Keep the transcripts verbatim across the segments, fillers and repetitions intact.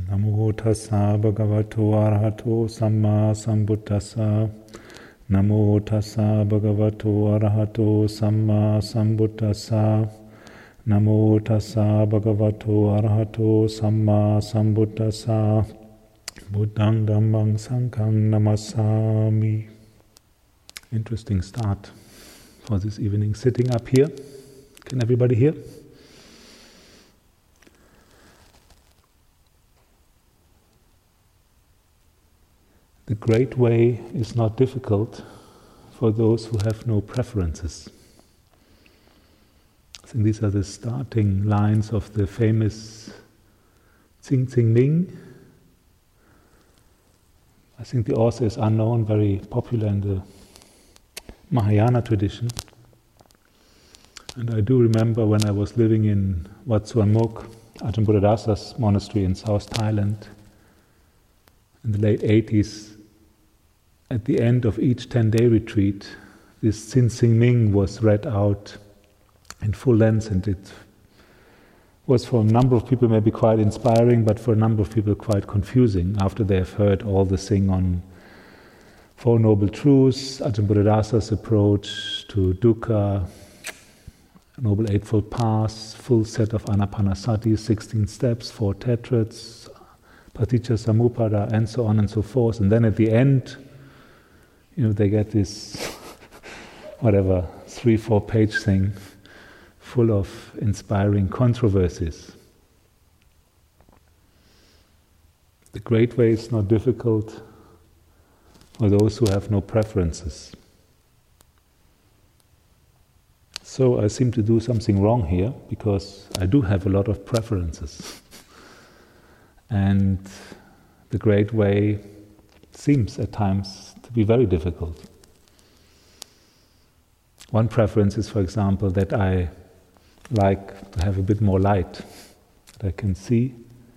Namo tassa bhagavato arahato samma sambuddhassa. Namo tassa bhagavato arahato samma sambuddhassa. Namo tassa bhagavato arahato samma sambuddhassa. Buddhang dhammang sanghang namassami. Interesting start for this evening. Sitting up here. Can everybody hear? The great way is not difficult for those who have no preferences. I think these are the starting lines of the famous Tsing Tsing Ming. I think the author is unknown, very popular in the Mahayana tradition. And I do remember when I was living in Wat Suan Mok, Ajahn Buddhadasa's monastery in South Thailand, in the late eighties, at the end of each ten-day retreat, this Tsing Tsing Ming was read out in full length, and it was for a number of people maybe quite inspiring, but for a number of people quite confusing after they have heard all the thing on Four Noble Truths, Ajahn Buddhadasa's approach to dukkha, Noble Eightfold Path, full set of Anapanasati, sixteen steps, four tetrads, Paticca Samuppada, and so on and so forth. And then at the end, you know, they get this, whatever, three, four page thing full of inspiring controversies. The great way is not difficult for those who have no preferences. So I seem to do something wrong here, because I do have a lot of preferences. And the great way seems at times to be very difficult. One preference is, for example, that I like to have a bit more light, that I can see.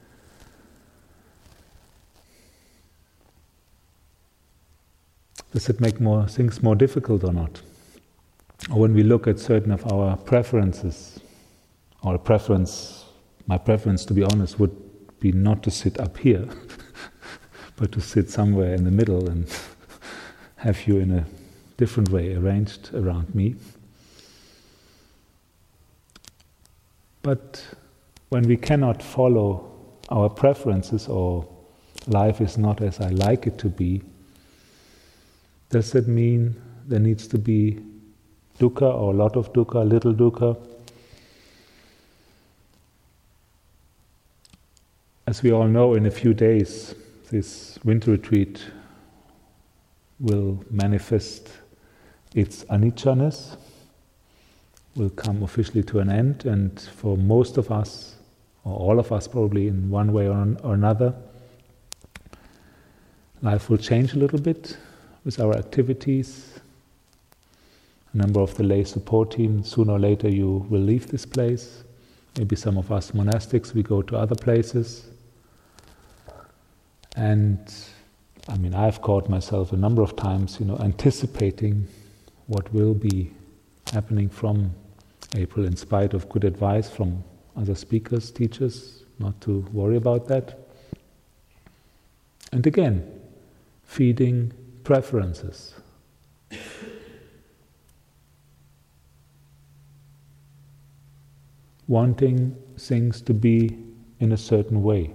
Does it make more things more difficult or not? Or when we look at certain of our preferences, or a preference, my preference, to be honest, would be not to sit up here, but to sit somewhere in the middle and have you in a different way arranged around me. But when we cannot follow our preferences, or life is not as I like it to be, does that mean there needs to be dukkha, or a lot of dukkha, little dukkha? As we all know, in a few days, this winter retreat will manifest its anicca-ness, will come officially to an end, and for most of us, or all of us probably in one way or, or another, life will change a little bit with our activities. A number of the lay support team, sooner or later you will leave this place. Maybe some of us monastics, we go to other places. And I mean, I've caught myself a number of times, you know, anticipating what will be happening from April, in spite of good advice from other speakers, teachers, not to worry about that. And again, feeding preferences. Wanting things to be in a certain way.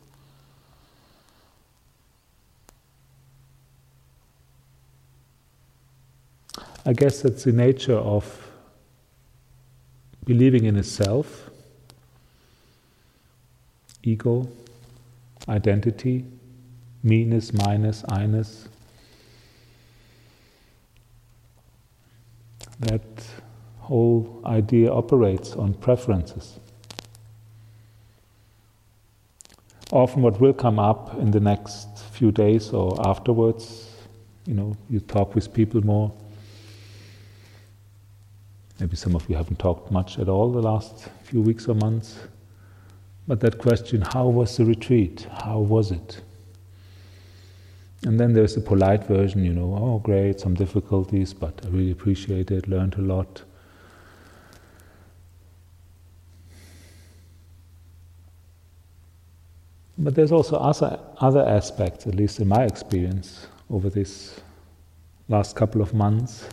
I guess that's the nature of believing in a self, ego, identity, me-ness, mine-ness, I-ness. That whole idea operates on preferences. Often what will come up in the next few days or afterwards, you know, you talk with people more. Maybe some of you haven't talked much at all the last few weeks or months. But that question, how was the retreat? How was it? And then there's a polite version, you know, oh great, some difficulties, but I really appreciate it, learned a lot. But there's also other, other aspects, at least in my experience, over this last couple of months.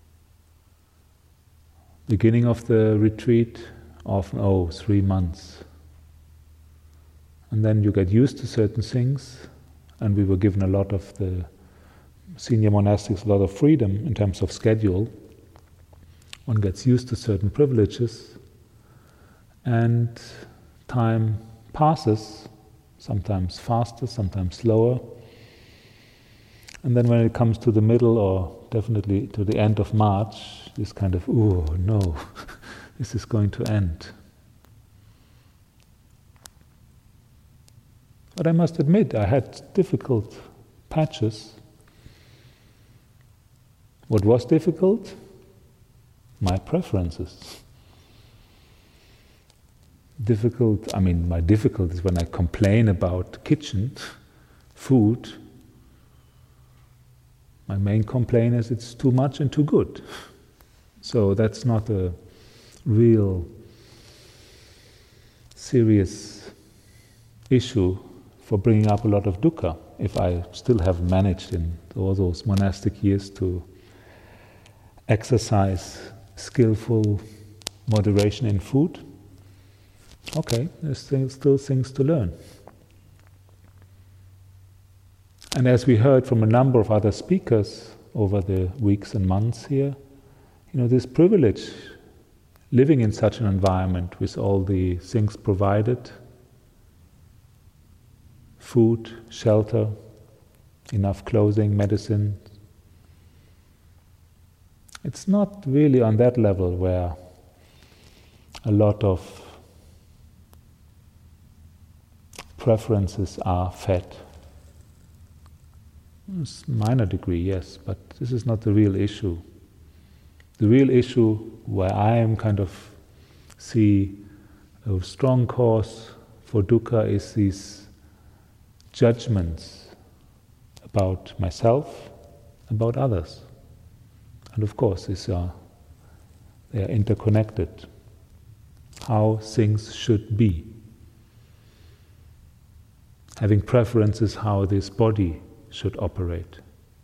Beginning of the retreat, often, oh, three months. And then you get used to certain things, and we were given a lot of the senior monastics, a lot of freedom in terms of schedule. One gets used to certain privileges, and time passes, sometimes faster, sometimes slower. And then when it comes to the middle, or definitely to the end of March, this kind of, oh no, this is going to end. But I must admit, I had difficult patches. What was difficult? My preferences. Difficult, I mean, my difficulty is when I complain about kitchen, food. My main complaint is it's too much and too good. So that's not a real serious issue for bringing up a lot of dukkha, if I still have managed in all those monastic years to exercise skillful moderation in food. Okay, there's still, still things to learn. And as we heard from a number of other speakers over the weeks and months here, you know, this privilege, living in such an environment with all the things provided, food, shelter, enough clothing, medicine, it's not really on that level where a lot of preferences are fed. It's a minor degree, yes, but this is not the real issue. The real issue where I am kind of see a strong cause for dukkha is these judgments about myself, about others. And of course, these are, they are interconnected. How things should be. Having preferences how this body should operate.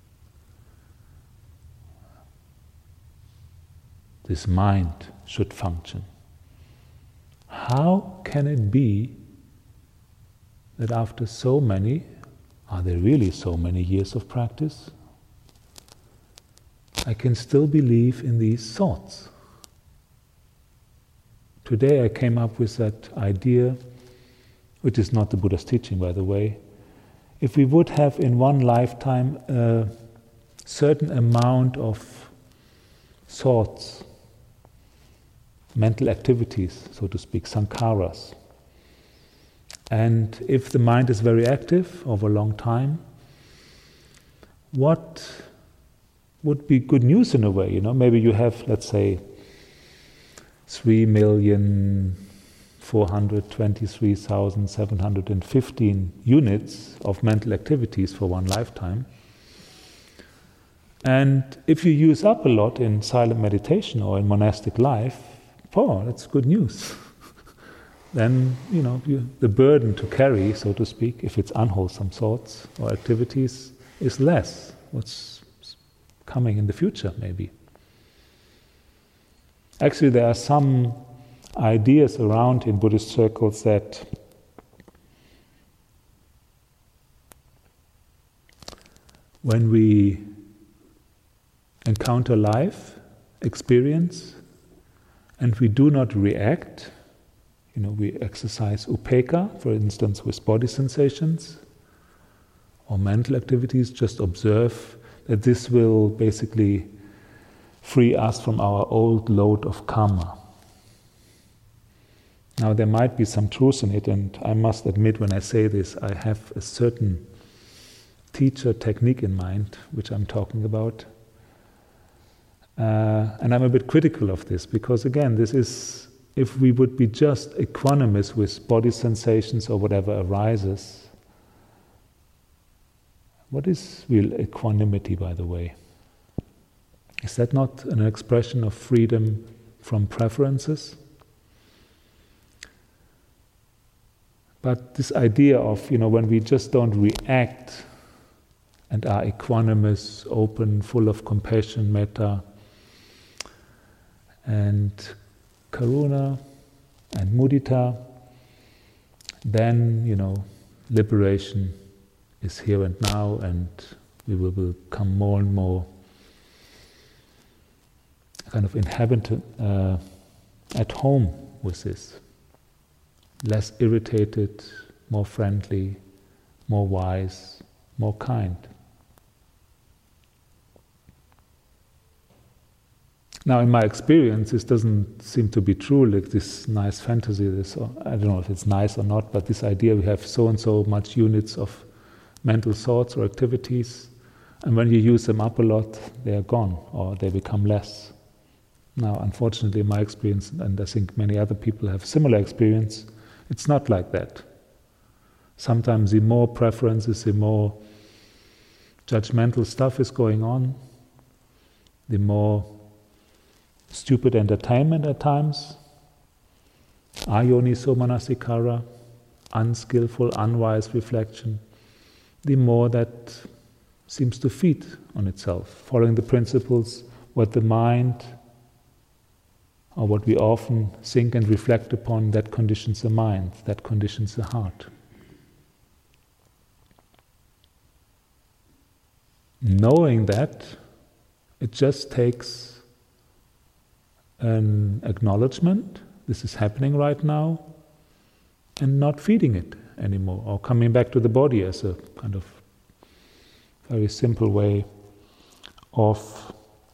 This mind should function. How can it be that after so many, are there really so many years of practice, I can still believe in these thoughts? Today I came up with that idea, which is not the Buddha's teaching, by the way. If we would have in one lifetime a certain amount of thoughts, mental activities, so to speak, sankharas, and if the mind is very active over a long time, what would be good news in a way? You know, maybe you have, let's say, three million four hundred twenty-three thousand seven hundred fifteen units of mental activities for one lifetime. And if you use up a lot in silent meditation or in monastic life, oh, that's good news. Then, you know, you, the burden to carry, so to speak, if it's unwholesome thoughts or activities, is less. What's coming in the future, maybe. Actually, there are some ideas around in Buddhist circles that when we encounter life, experience, and we do not react, you know, we exercise upekkha, for instance, with body sensations or mental activities, just observe that this will basically free us from our old load of karma. Now, there might be some truth in it, and I must admit when I say this, I have a certain teacher technique in mind, which I'm talking about. Uh, and I'm a bit critical of this, because again, this is, if we would be just equanimous with body sensations or whatever arises, what is real equanimity, by the way? Is that not an expression of freedom from preferences? But this idea of, you know, when we just don't react and are equanimous, open, full of compassion, metta, and karuna, and mudita, then, you know, liberation is here and now, and we will become more and more kind of inhabitant, uh, at home with this. Less irritated, more friendly, more wise, more kind. Now, in my experience, this doesn't seem to be true, like this nice fantasy, this, I don't know if it's nice or not, but this idea we have so and so much units of mental thoughts or activities, and when you use them up a lot, they are gone, or they become less. Now, unfortunately, in my experience, and I think many other people have similar experience, it's not like that. Sometimes the more preferences, the more judgmental stuff is going on, the more stupid entertainment at times, ayoniso manasikara, unskillful, unwise reflection, the more that seems to feed on itself, following the principles, what the mind, or what we often think and reflect upon, that conditions the mind, that conditions the heart. Knowing that, it just takes an acknowledgement, this is happening right now, and not feeding it anymore, or coming back to the body as a kind of very simple way of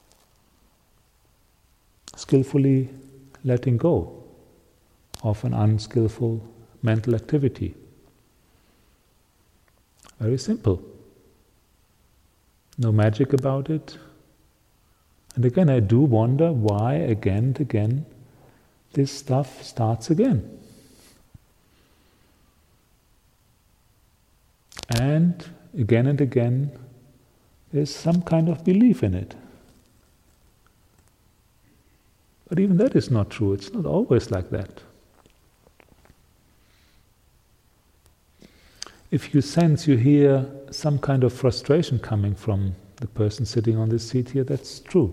skillfully letting go of an unskillful mental activity. Very simple. No magic about it. And again, I do wonder why again and again this stuff starts again. And again and again there's some kind of belief in it. But even that is not true. It's not always like that. If you sense, you hear some kind of frustration coming from the person sitting on this seat here, that's true.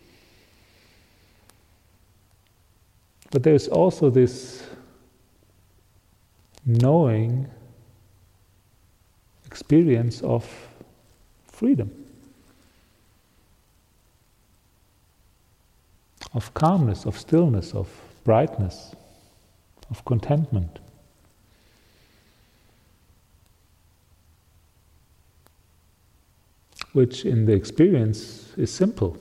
But there's also this knowing experience of freedom, of calmness, of stillness, of brightness, of contentment. Which in the experience is simple.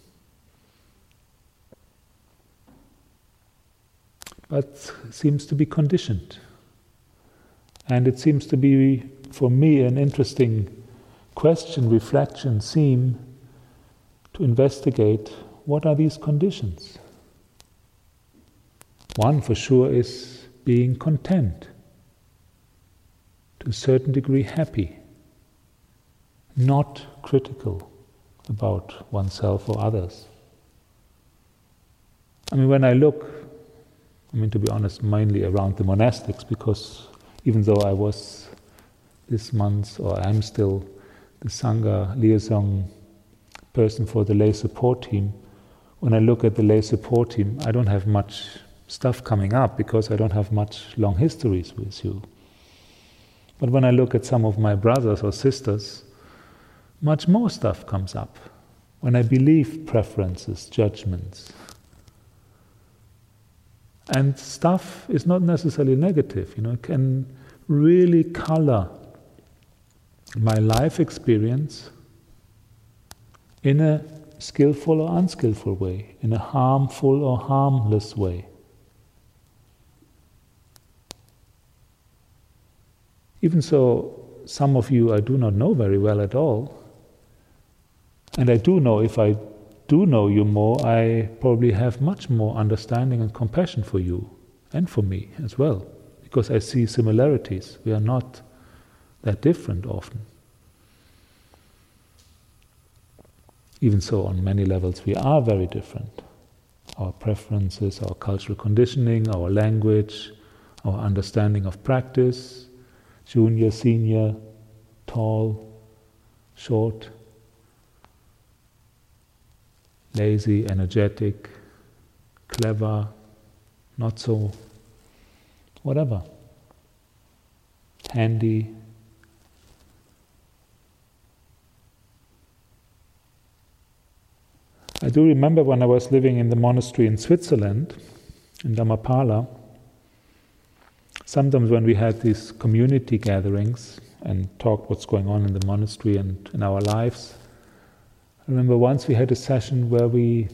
But seems to be conditioned. And it seems to be, for me, an interesting question, reflection, theme to investigate what are these conditions. One for sure is being content, to a certain degree happy, not critical about oneself or others. I mean, when I look, I mean, to be honest, mainly around the monastics, because even though I was this month, or I am still, the Sangha liaison person for the lay support team, when I look at the lay support team, I don't have much stuff coming up because I don't have much long histories with you. But when I look at some of my brothers or sisters, much more stuff comes up. When I believe preferences, judgments. And stuff is not necessarily negative, you know, it can really color my life experience in a skillful or unskillful way, in a harmful or harmless way. Even so, some of you I do not know very well at all, and I do know, if I do know you more, I probably have much more understanding and compassion for you, and for me as well, because I see similarities. We are not that different often. Even so, on many levels we are very different. Our preferences, our cultural conditioning, our language, our understanding of practice, junior, senior, tall, short, lazy, energetic, clever, not so, whatever, handy. I do remember when I was living in the monastery in Switzerland, in Dhammapala, sometimes when we had these community gatherings and talked what's going on in the monastery and in our lives, I remember once we had a session where we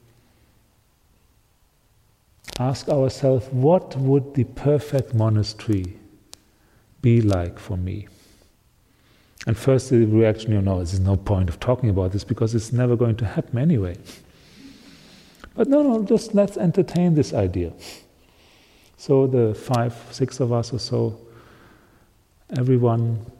asked ourselves, what would the perfect monastery be like for me? And first the reaction, you know, there's no point of talking about this because it's never going to happen anyway. But no, no, just let's entertain this idea. So the five, six of us or so, everyone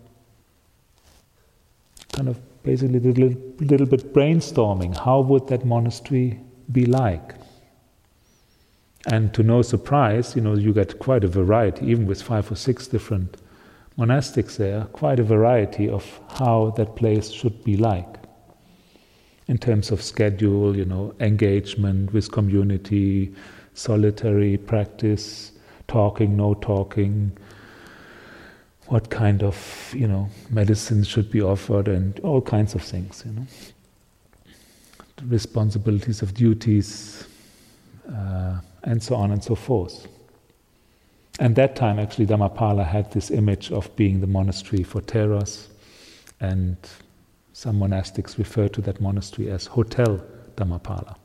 kind of basically did a little, little bit brainstorming. How would that monastery be like? And to no surprise, you know, you get quite a variety, even with five or six different monastics there, quite a variety of how that place should be like. In terms of schedule, you know, engagement with community, solitary practice, talking, no talking, what kind of, you know, medicine should be offered, and all kinds of things, you know. The responsibilities of duties, uh, and so on and so forth. And that time, actually, Dhammapala had this image of being the monastery for Theras, and some monastics refer to that monastery as Hotel Dhammapala.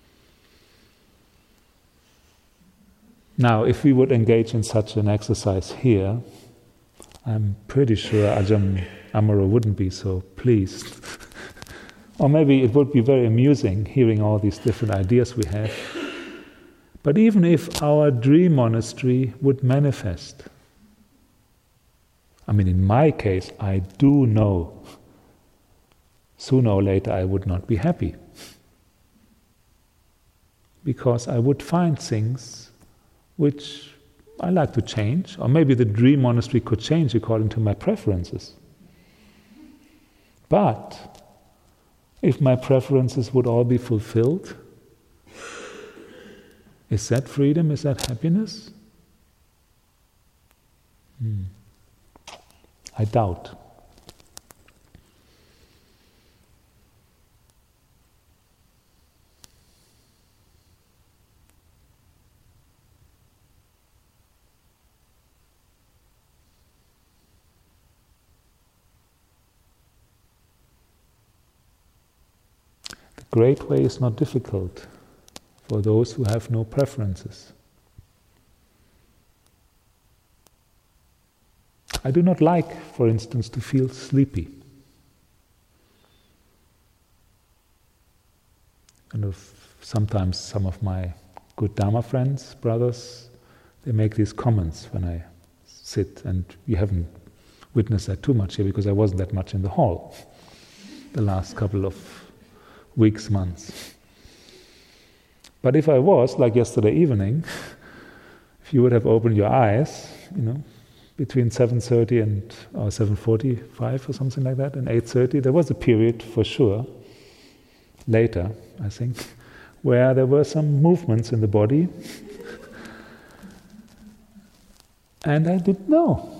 Now, if we would engage in such an exercise here, I'm pretty sure Ajahn Amaro wouldn't be so pleased. Or maybe it would be very amusing hearing all these different ideas we have. But even if our dream monastery would manifest, I mean, in my case, I do know sooner or later I would not be happy. Because I would find things which I like to change, or maybe the dream monastery could change according to my preferences. But if my preferences would all be fulfilled, is that freedom? Is that happiness? Hmm. I doubt. The great way is not difficult for those who have no preferences. I do not like, for instance, to feel sleepy. And of sometimes some of my good Dharma friends, brothers, they make these comments when I sit, and you haven't witnessed that too much here because I wasn't that much in the hall the last couple of weeks, months. But if I was, like yesterday evening, if you would have opened your eyes, you know, between seven thirty and or seven forty-five or something like that, and eight thirty, there was a period for sure, later, I think, where there were some movements in the body, and I didn't know.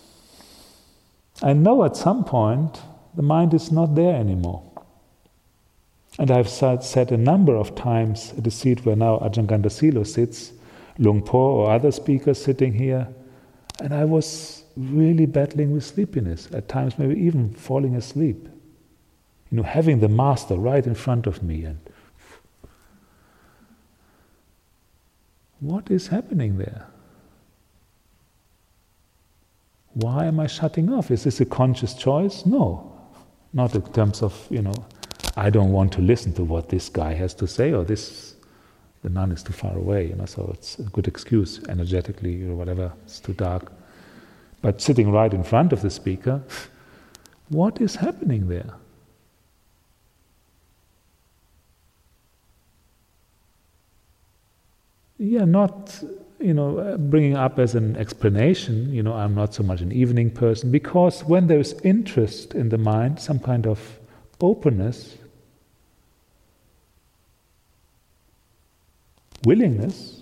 I know at some point the mind is not there anymore. And I've sat a number of times at the seat where now Ajahn Gandasilo sits, Luang Por or other speakers sitting here, and I was really battling with sleepiness, at times maybe even falling asleep. You know, having the master right in front of me, and what is happening there? Why am I shutting off? Is this a conscious choice? No, not in terms of, you know, I don't want to listen to what this guy has to say, or this, the nun is too far away, you know, so it's a good excuse energetically or whatever, it's too dark. But sitting right in front of the speaker, what is happening there? Yeah, not you know, uh, bringing up as an explanation, you know, I'm not so much an evening person, because when there's interest in the mind, some kind of openness, willingness,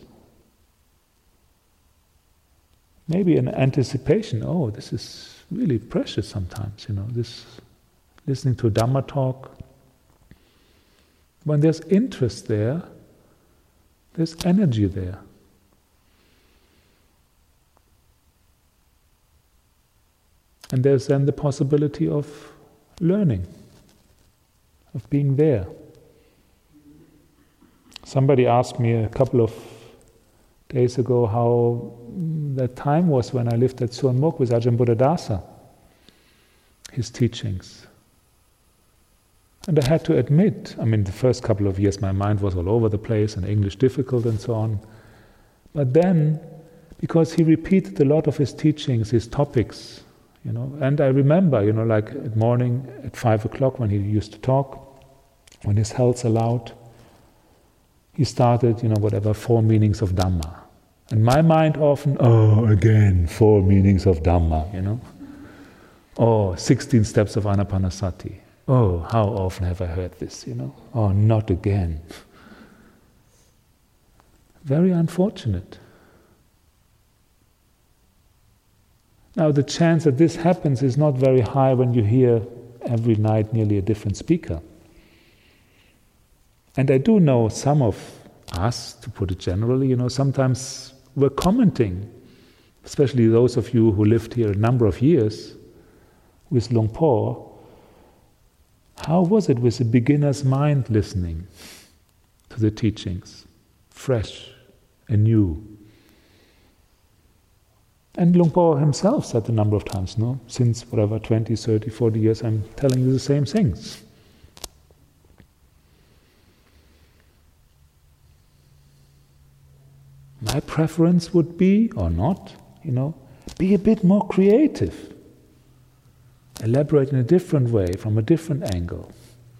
maybe an anticipation, oh, this is really precious sometimes, you know, this, listening to Dhamma talk. When there's interest there, there's energy there. And there's then the possibility of learning, of being there. Somebody asked me a couple of days ago how that time was when I lived at Suan Mokkh with Ajahn Buddhadasa, his teachings. And I had to admit, I mean, the first couple of years my mind was all over the place and English difficult and so on. But then, because he repeated a lot of his teachings, his topics, you know, and I remember, you know, like at morning at five o'clock when he used to talk, when his health allowed, he started, you know, whatever, four meanings of Dhamma. And my mind often, oh, again, four meanings of Dhamma, you know. Oh, sixteen steps of Anapanasati. Oh, how often have I heard this, you know? Oh, not again. Very unfortunate. Now, the chance that this happens is not very high when you hear every night nearly a different speaker. And I do know some of us, to put it generally, you know, sometimes we're commenting, especially those of you who lived here a number of years with Luang Por. How was it with a beginner's mind listening to the teachings? Fresh, anew. And Luang Por himself said a number of times, no? Since whatever, twenty, thirty, forty years, I'm telling you the same things. My preference would be, or not, you know, be a bit more creative. Elaborate in a different way, from a different angle.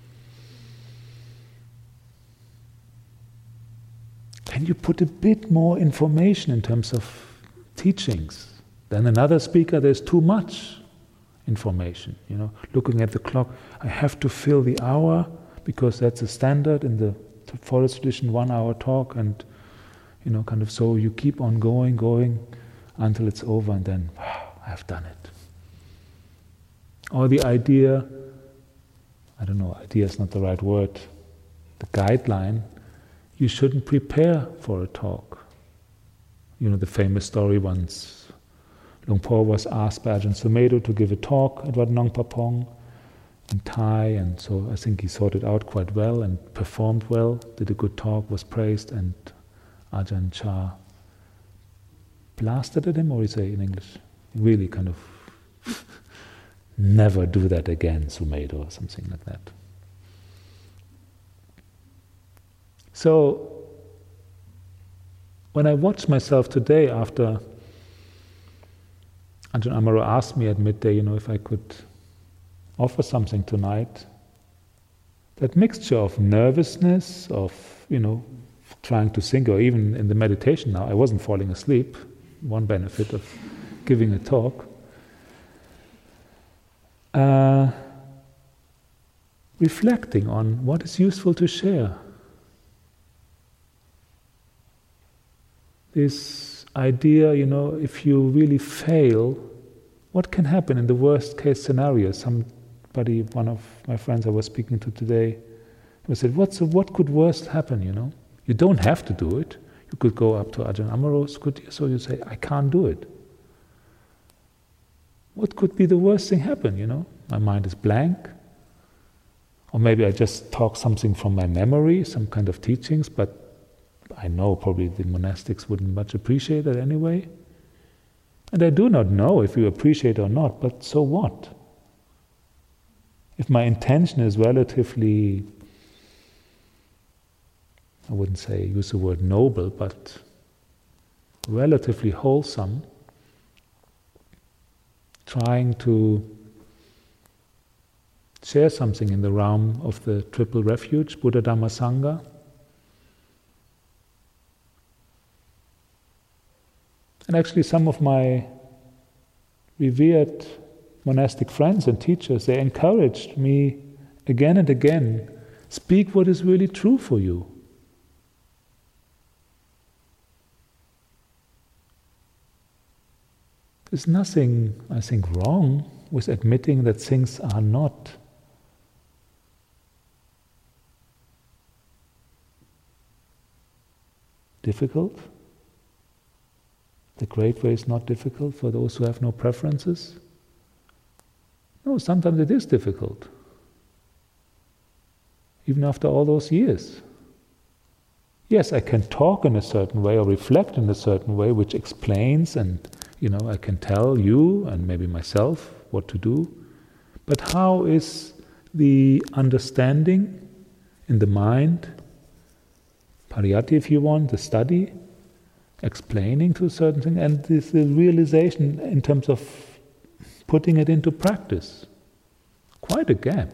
Can you put a bit more information in terms of teachings? Then another speaker, there's too much information. You know, looking at the clock, I have to fill the hour because that's a standard in the forest tradition, one hour talk, and you know, kind of so you keep on going, going until it's over, and then wow, I've done it. Or the idea, I don't know, idea is not the right word, the guideline, you shouldn't prepare for a talk. You know, the famous story once, Luang Por was asked by Ajahn Sumedho to give a talk at Wat Nong Papong in Thai, and so I think he sorted out quite well and performed well, did a good talk, was praised, and Ajahn Chah blasted at him, or is it in English? Really kind of never do that again, Sumedho, or something like that. So, when I watch myself today after Ajahn Amaro asked me at midday, you know, if I could offer something tonight, that mixture of nervousness, of, you know, trying to think, or even in the meditation now, I wasn't falling asleep, one benefit of giving a talk, Uh, reflecting on what is useful to share. This idea, you know, if you really fail, what can happen in the worst case scenario? Somebody, one of my friends I was speaking to today, who said, What's the, what could worst happen, you know? You don't have to do it. You could go up to Ajahn Amaro, so you say, I can't do it. What could be the worst thing happen, you know? My mind is blank. Or maybe I just talk something from my memory, some kind of teachings, but I know probably the monastics wouldn't much appreciate it anyway. And I do not know if you appreciate it or not, but so what? If my intention is relatively, I wouldn't say use the word noble, but relatively wholesome, trying to share something in the realm of the triple refuge, Buddha, Dhamma, Sangha, And actually some of my revered monastic friends and teachers, they encouraged me again and again, speak what is really true for you. There's nothing, I think, wrong with admitting that things are not difficult. The Great Way is not difficult for those who have no preferences. No, sometimes it is difficult. Even after all those years. Yes, I can talk in a certain way or reflect in a certain way which explains, and you know, I can tell you and maybe myself what to do. But how is the understanding in the mind, pariyatti if you want, the study, explaining to a certain thing, and this the realization in terms of putting it into practice? Quite a gap.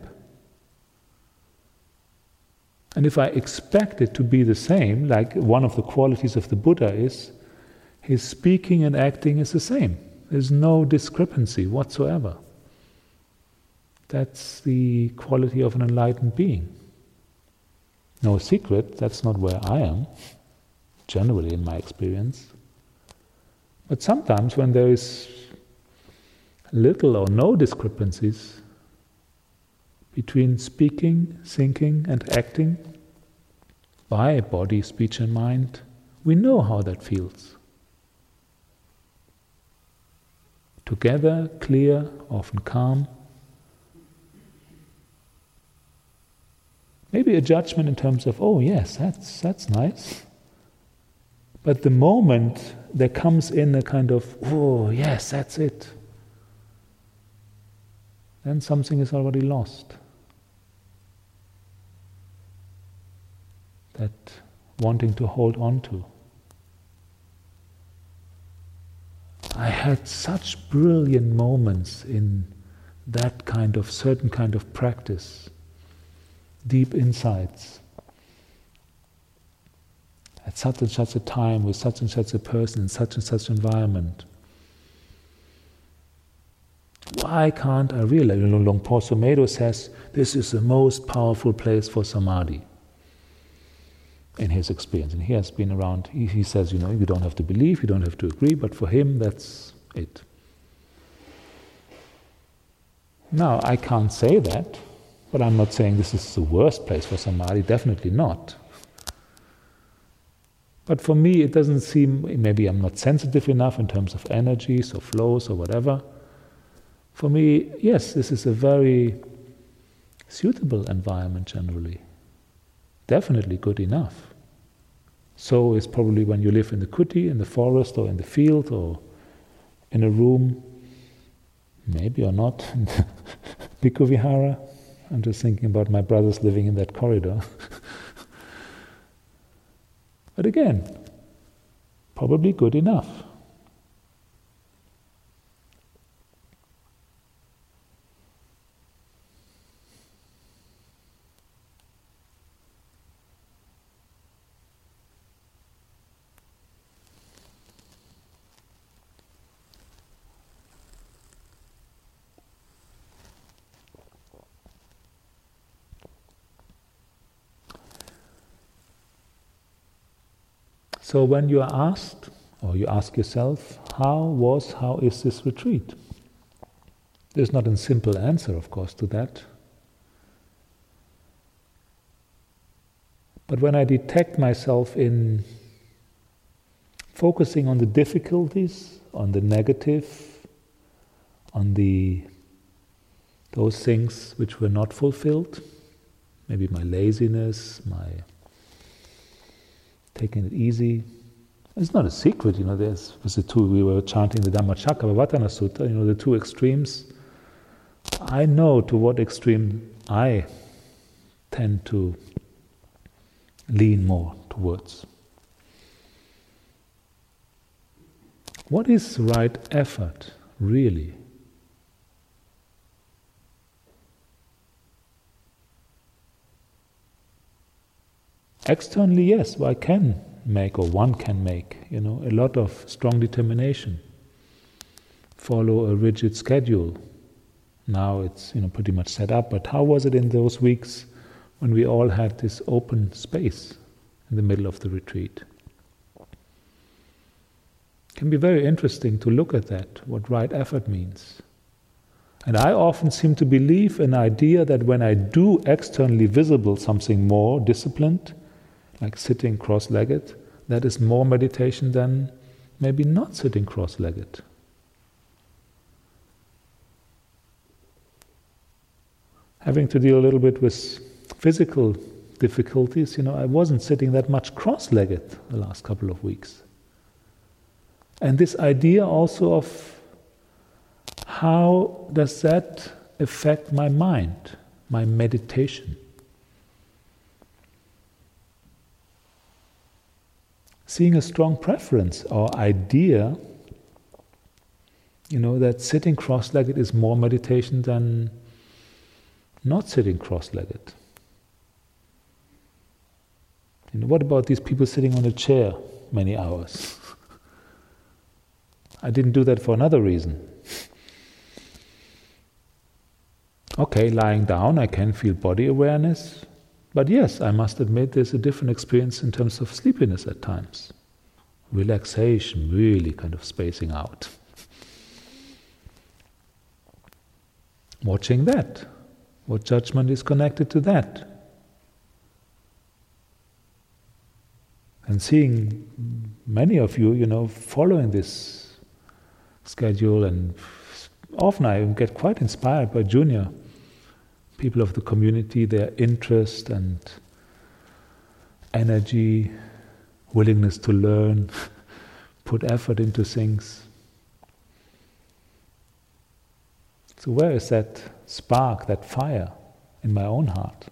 And if I expect it to be the same, like one of the qualities of the Buddha is, his speaking and acting is the same. There's no discrepancy whatsoever. That's the quality of an enlightened being. No secret, that's not where I am, generally in my experience. But sometimes when there is little or no discrepancies between speaking, thinking and acting by body, speech and mind, we know how that feels. Together, clear, often calm. Maybe a judgment in terms of, oh yes, that's that's nice. But the moment there comes in a kind of, oh yes, that's it, then something is already lost. That wanting to hold on to. I had such brilliant moments in that kind of certain kind of practice, deep insights, at such and such a time, with such and such a person, in such and such environment. Why can't I realize? You know, Luang Por Sumedho says, this is the most powerful place for samadhi, in his experience. And he has been around, he, he says, you know, you don't have to believe, you don't have to agree, but for him, that's it. Now, I can't say that, but I'm not saying this is the worst place for samadhi, definitely not. But for me, it doesn't seem, maybe I'm not sensitive enough in terms of energies or flows or whatever. For me, yes, this is a very suitable environment generally. Definitely good enough. So is probably when you live in the kuti, in the forest or in the field or in a room, maybe or not, in the Bhikkhu Vihara. I'm just thinking about my brothers living in that corridor. But again, probably good enough. So when you are asked, or you ask yourself, how was, how is this retreat? There's not a simple answer, of course, to that. But when I detect myself in focusing on the difficulties, on the negative, on the those things which were not fulfilled, maybe my laziness, my taking it easy. It's not a secret, you know, there's was the two, we were chanting the Dhammacakkappavattana Sutta, you know, the two extremes. I know to what extreme I tend to lean more towards. What is right effort, really? Externally, yes, I can make, or one can make, you know, a lot of strong determination. Follow a rigid schedule. Now it's, you know, pretty much set up, but how was it in those weeks when we all had this open space in the middle of the retreat? It can be very interesting to look at that, what right effort means. And I often seem to believe an idea that when I do externally visible something more disciplined, like sitting cross-legged, that is more meditation than maybe not sitting cross-legged. Having to deal a little bit with physical difficulties, you know, I wasn't sitting that much cross-legged the last couple of weeks. And this idea also of how does that affect my mind, my meditation? Seeing a strong preference or idea, you know, that sitting cross-legged is more meditation than not sitting cross-legged. You know, what about these people sitting on a chair many hours? I didn't do that for another reason. Okay, lying down, I can feel body awareness, but yes, I must admit there's a different experience in terms of sleepiness at times. Relaxation, really kind of spacing out. Watching that. What judgment is connected to that? And seeing many of you, you know, following this schedule, and often I get quite inspired by junior people of the community, their interest and energy, willingness to learn, put effort into things. So where is that spark, that fire in my own heart?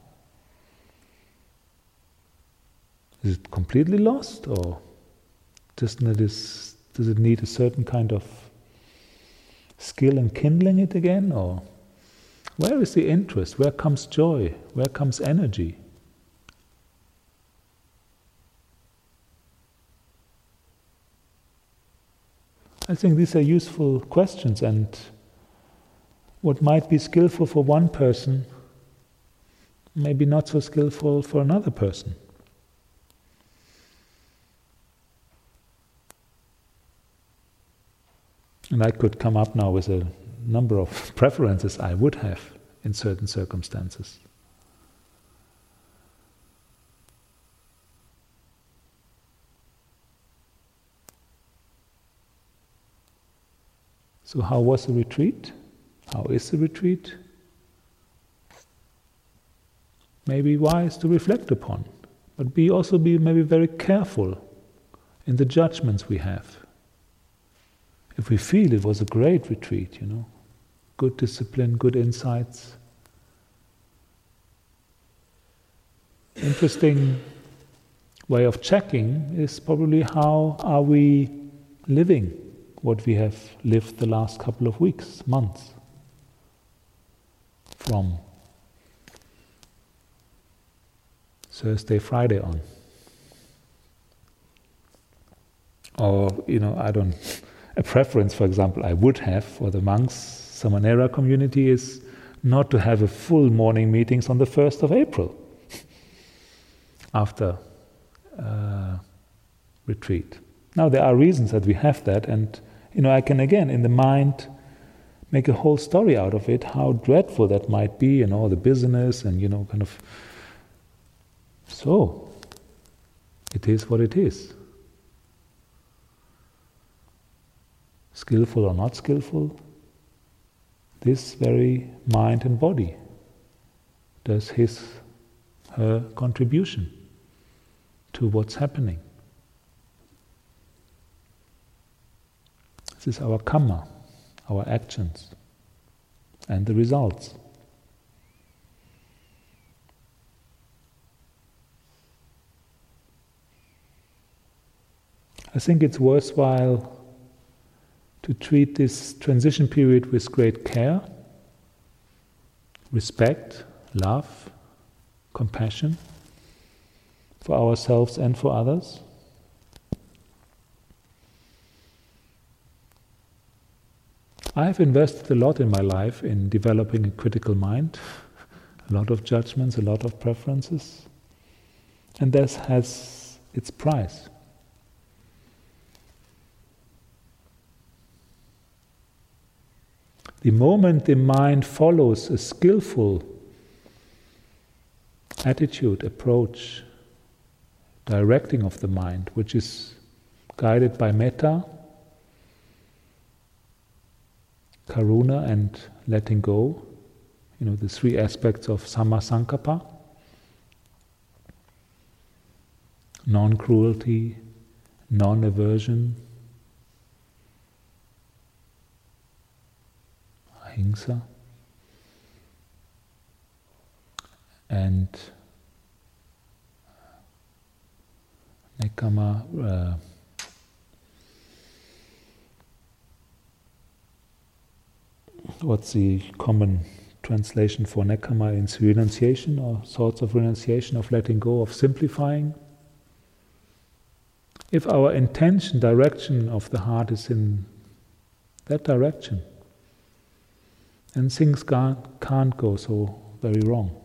Is it completely lost, or doesn't it is, does it need a certain kind of skill in kindling it again? Or where is the interest? Where comes joy? Where comes energy? I think these are useful questions, and what might be skillful for one person may be not so skillful for another person. And I could come up now with a number of preferences I would have in certain circumstances. So how was the retreat? How is the retreat? Maybe wise to reflect upon, but be also be maybe very careful in the judgments we have. If we feel it was a great retreat, you know, good discipline, good insights. Interesting way of checking is probably how are we living what we have lived the last couple of weeks, months, from Thursday, Friday on. Or, you know, I don't, a preference, for example, I would have for the monks, Samanera community, is not to have a full morning meetings on the first of April after uh, retreat. Now there are reasons that we have that, and you know, I can again in the mind make a whole story out of it, how dreadful that might be, and all the business, and you know, kind of. So, it is what it is. Skillful or not skillful, this very mind and body does his, her contribution to what's happening. This is our karma, our actions, and the results. I think it's worthwhile to treat this transition period with great care, respect, love, compassion for ourselves and for others. I've invested a lot in my life in developing a critical mind, a lot of judgments, a lot of preferences, and this has its price. The moment the mind follows a skillful attitude, approach, directing of the mind, which is guided by metta, karuna, and letting go, you know, the three aspects of samma sankappa, non-cruelty, non-aversion, ahimsa, and nekkhamma, uh, what's the common translation for nekkhamma? In renunciation, or sorts of renunciation, of letting go, of simplifying. If our intention, direction of the heart is in that direction, then things can't, can't go so very wrong.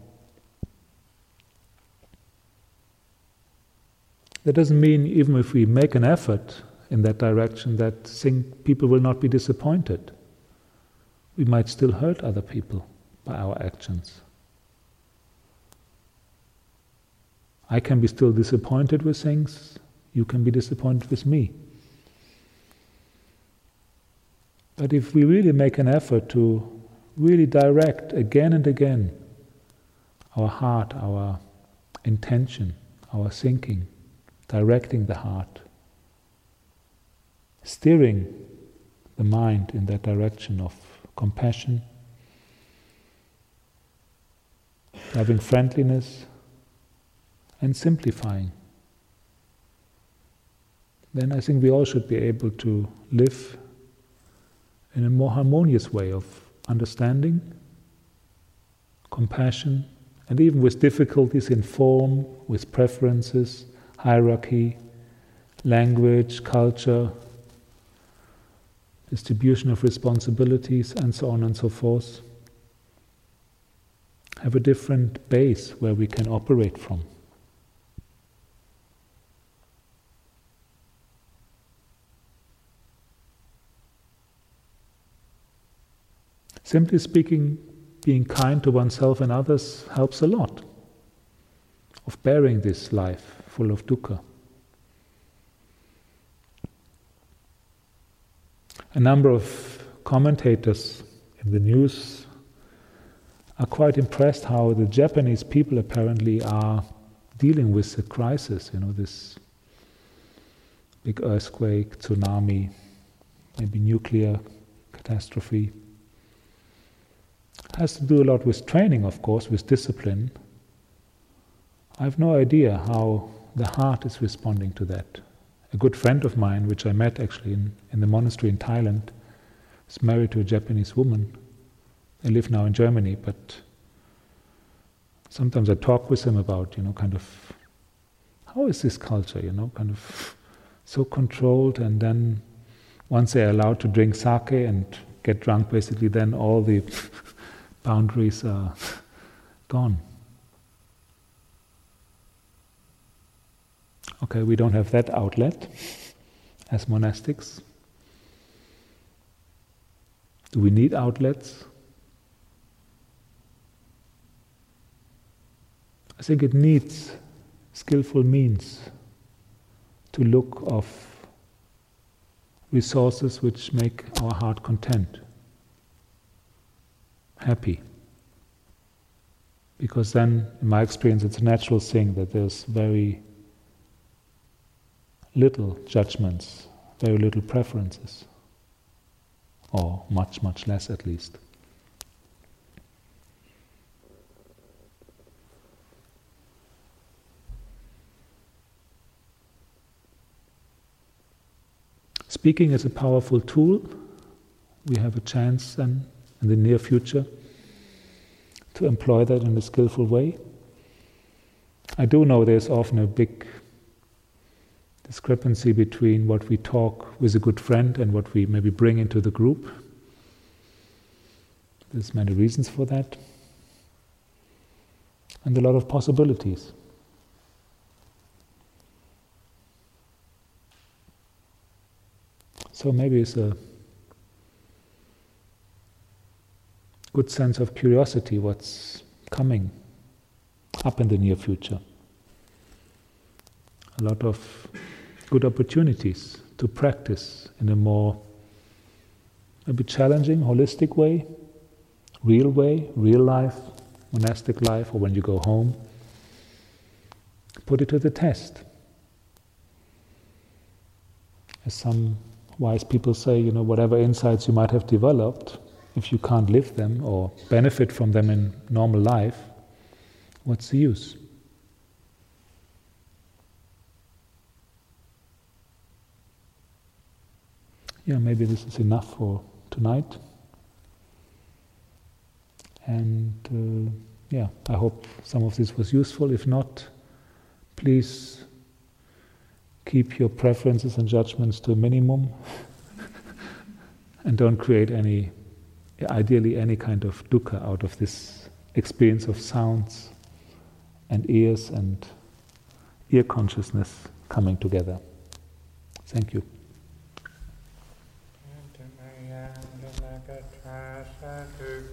That doesn't mean even if we make an effort in that direction that thing, people will not be disappointed. We might still hurt other people by our actions. I can be still disappointed with things, you can be disappointed with me. But if we really make an effort to really direct again and again our heart, our intention, our thinking, directing the heart, steering the mind in that direction of compassion, having friendliness, and simplifying, then I think we all should be able to live in a more harmonious way of understanding, compassion, and even with difficulties in form, with preferences, hierarchy, language, culture, distribution of responsibilities, and so on and so forth, have a different base where we can operate from. Simply speaking, being kind to oneself and others helps a lot of bearing this life full of dukkha. A number of commentators in the news are quite impressed how the Japanese people apparently are dealing with the crisis, you know, this big earthquake, tsunami, maybe nuclear catastrophe. Has to do a lot with training, of course, with discipline. I have no idea how the heart is responding to that. A good friend of mine, which I met actually in, in the monastery in Thailand, is married to a Japanese woman. They live now in Germany, but sometimes I talk with him about, you know, kind of, how is this culture, you know, kind of so controlled, and then once they're allowed to drink sake and get drunk, basically then all the boundaries are gone. Okay, we don't have that outlet as monastics. Do we need outlets? I think it needs skillful means to look of resources which make our heart content, happy. Because then, in my experience, it's a natural thing that there's very little judgments, very little preferences, or much, much less at least. Speaking is a powerful tool. We have a chance then, in the near future, to employ that in a skillful way. I do know there's often a big discrepancy between what we talk with a good friend and what we maybe bring into the group. There's many reasons for that, and a lot of possibilities. So maybe it's a good sense of curiosity what's coming up in the near future. A lot of good opportunities to practice in a more maybe challenging, holistic way, real way, real life, monastic life, or when you go home. Put it to the test. As some wise people say, you know, whatever insights you might have developed, if you can't live them or benefit from them in normal life, what's the use? Yeah, maybe this is enough for tonight. And uh, yeah, I hope some of this was useful. If not, please keep your preferences and judgments to a minimum and don't create any, ideally any kind of dukkha out of this experience of sounds and ears and ear consciousness coming together. Thank you. To